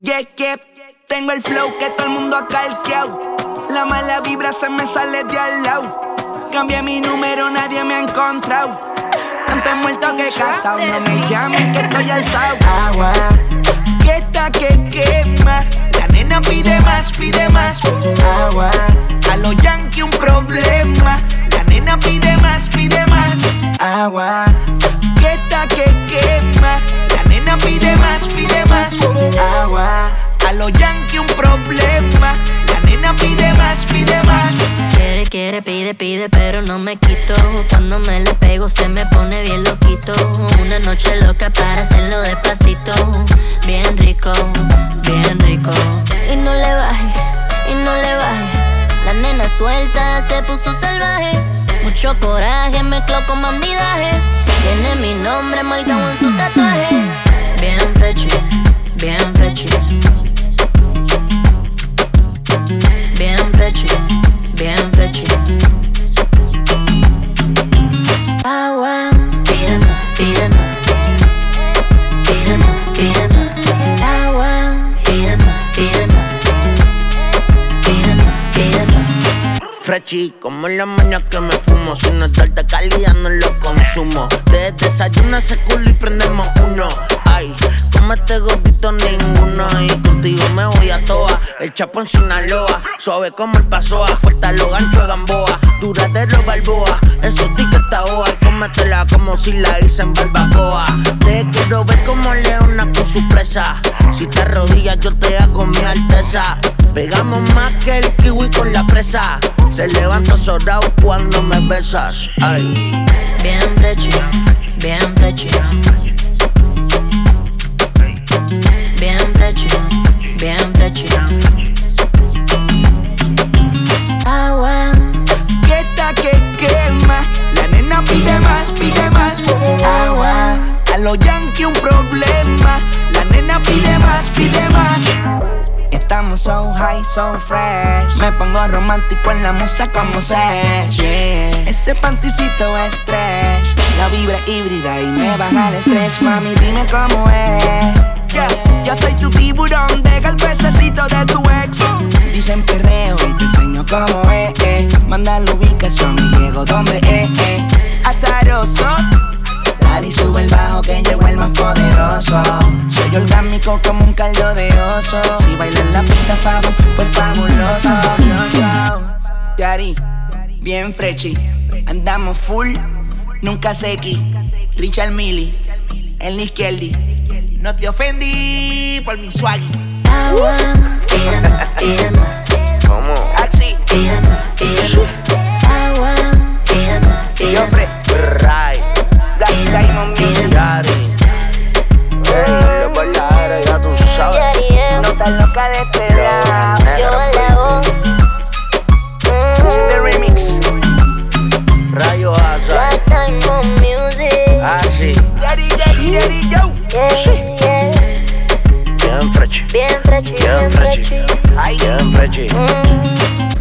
Yeah, tengo el flow que todo el mundo ha calqueado. La mala vibra se me sale de al lado. Cambié mi número, nadie me ha encontrado. Antes muerto que casado, no me llamen que estoy alzado. Agua, que está que quema. La nena pide más, pide más. Agua, a los yankees un problema. La nena pide más, pide más. Agua, que está que quema. La nena pide más, pide más. Agua, a los yankees un problema. La nena pide más, pide más. Quiere, pide, pero no me quito. Cuando me le pego se me pone bien loquito. Una noche loca para hacerlo despacito. Bien rico, bien rico. Y no le baje, y no le baje. La nena suelta se puso salvaje. Mucho coraje, mezcló con bandidaje. Tiene mi nombre marcado en su tatuaje. Bien frechi, bien frechi. Bien frechi, bien frechi. Agua, pide más, pide más. Pide más, pide más. Agua, pide más, pide más. Pide más, pide más. Frechi, como en la mañana que me fumo. Si no es de alta calidad no lo consumo. Desde desayuno ese culo y prendemos uno. Ay, como este gordito ninguno. Y contigo me voy a toa. El Chapo en Sinaloa, suave como el Pasoa. Fuerte a los ganchos de Gamboa, duradero Balboa. Esos tickets taoa y cómetela como si la hice en barbacoa. Te quiero ver como leona con su presa. Si te arrodillas yo te hago mi alteza. Pegamos más que el kiwi con la fresa. Se levanta sobrado cuando me besas. Ay. Bien frechi, bien frechi. Bien frechi, bien frechi. Agua, Que está que quema. La nena pide más, pide más. Agua, a los yankees un problema. La nena pide más, pide más. Estamos so high, so fresh. Me pongo romántico en la musa como Sesh, yeah. Ese panticito es trash. La vibra híbrida y me baja el estrés. Mami, dime cómo es, yeah. Yo soy tu tiburón, deja el pececito de tu ex. Dicen perreo y te enseño cómo es, Manda la ubicación y llego donde es, Azaroso. Daddy sube el bajo que llegó el más poderoso. Soy orgánico como un caldo de oso. Si baila en la pista Fabo, pues fabuloso. Daddy, bien frechi. Andamos full, nunca sequi. Richard Millie, en la izquierdi. No te ofendí por mi swag. agua, pide más, pide más. ¿Cómo? Así. Pide más, pide más. Agua, pide más, pide más. Right. Diamond Music. Daddy. Los bailadores ya tú sabes. No estás loca de este lado. Yo la voz. This is the remix. Rayo Asa. Diamond Music. Así. Daddy, yo. Yeah. Bien frechi. Bien frechi, Bien frechi. Ay, Bien frechi.